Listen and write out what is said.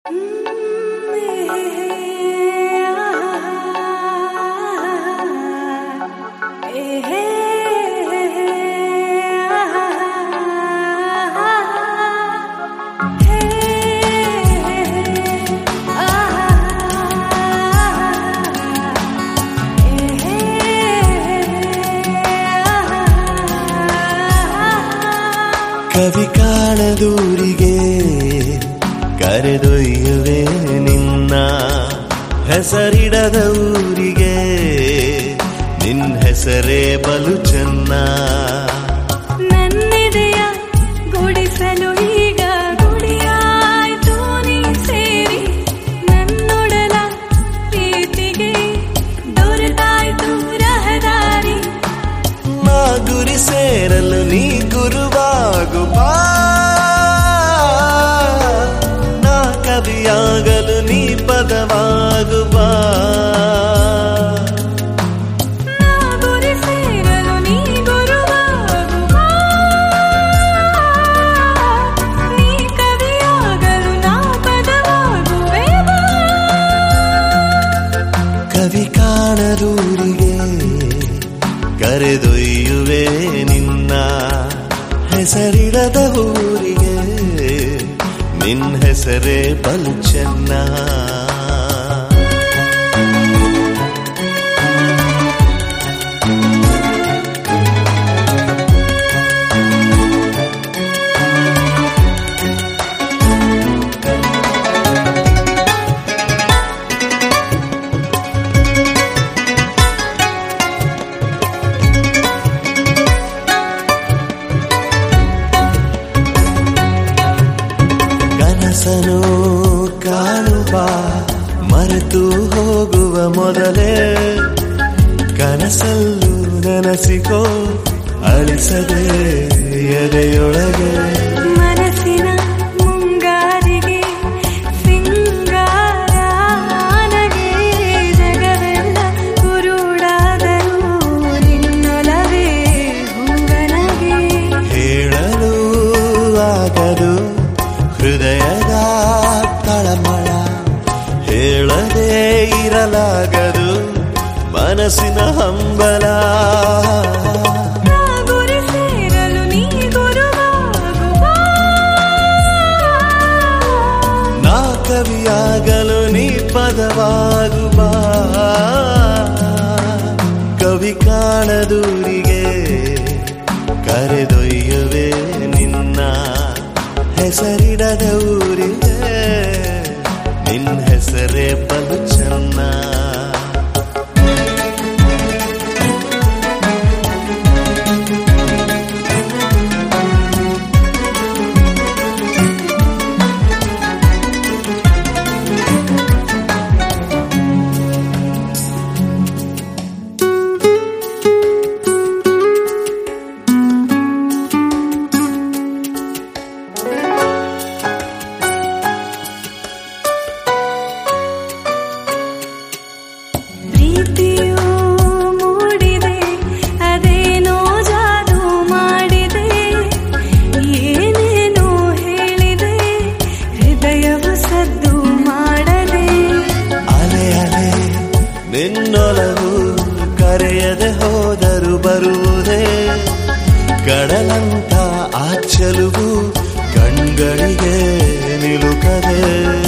ಕವಿ ಕಾಣದೂರಿಗೆ ಕರೆದೊಯ್ಯುವೆ ನಿನ್ನ, ಹೆಸರಿಡದ ಊರಿಗೆ ನಿನ್ನ ಹೆಸರೇ ಬಲು ಚೆನ್ನ. ನನ್ನೆದೆಯ ಗುಡಿಸಲು ಈಗ ಗುಡಿಯಾಯ್ತು ನೀ ಸೇರಿ, ನನ್ನೊಡಲ ಪ್ರೀತಿಗೆ ದೊರೆತಾಯ್ತು ರಹದಾರಿ. ನಾ ಗುರಿ ಸೇರಲು ನೀ ಗುರುವಾಗು ಬಾ, ನಾ ಕವಿಯಾಗಲು ನೀ ಪದವಾಗು ಬಾ. ನಾ ಗುರಿ ಸೇರಲು ನೀ ಗುರುವಾಗು ಬಾ, ನೀ ಕವಿಯಾಗಲು ನಾ ಪದವಾಗುವೆ ಬಾ. ಕವಿ ಕಾಣದೂರಿಗೆ ಕರೆದೊಯ್ಯುವೆ ನಿನ್ನ, ಹೆಸರಿಡದ ಊರಿಗೆ ನಿನ್ನ ಹೆಸರೇ ಬಲು ಚೆನ್ನ. ಕನಸನು ಕಾಣುವ ಮರೆತು ಹೋಗುವ ಮೊದಲೇ, ಕನಸಲ್ಲೂ ನೆನಸಿಕೋ ಅಳಿಸದೆ ಎದೆಯೊಳಗೆ. ಮನಸ್ಸಿನ ಮುಂಗಾರಿಗೆ ಸಿಂಗಾರ ನನಗೆ, ಜಗವೆಲ್ಲ ಕುರುಡಾದರೂ ನಿನ್ನೊಲವೇ ಹೂವನಗೆ. ಹೇಳಲು ಆಗದು ಹೃದಯದ ತಳಮಳ, ಹೇಳದೇ ಇರಲಾಗದು ಮನಸ್ಸಿನ ಹಂಬಲ. ನಾ ಗುರಿ ಸೇರಲು ನೀ ಗುರುವಾಗು ಬಾ, ನಾ ಕವಿಯಾಗಲು ನೀ ಪದವಾಗು ಬಾ. ಕವಿ ಕಾಣದೂರಿಗೆ ಕರೆದೊಯ್ಯುವೆ ನಿನ್ನ, ಹೆಸರಿಡದ ಊರಿಗೆ ನಿನ್ನ ಹೆಸರೇ ಬಲು ಚೆನ್ನ. ಪ್ರೀತಿಯು ಮೂಡಿದೆ ಅದೇನೋ ಜಾದು ಮಾಡಿದೆ, ಏನೇನೋ ಹೇಳಿದೆ ಹೃದಯವು ಸದ್ದು ಮಾಡದೆ. ಅಲೆ ಅಲೆ ನಿನ್ನೊಲವು ಕರೆಯದೆ ಹೋದರು ಬರುವುದೇ, ಕಡಲಂತ ಆ ಚೆಲುವು ಕಣ್ಗಳಿಗೆ ನಿಲುಕದೆ.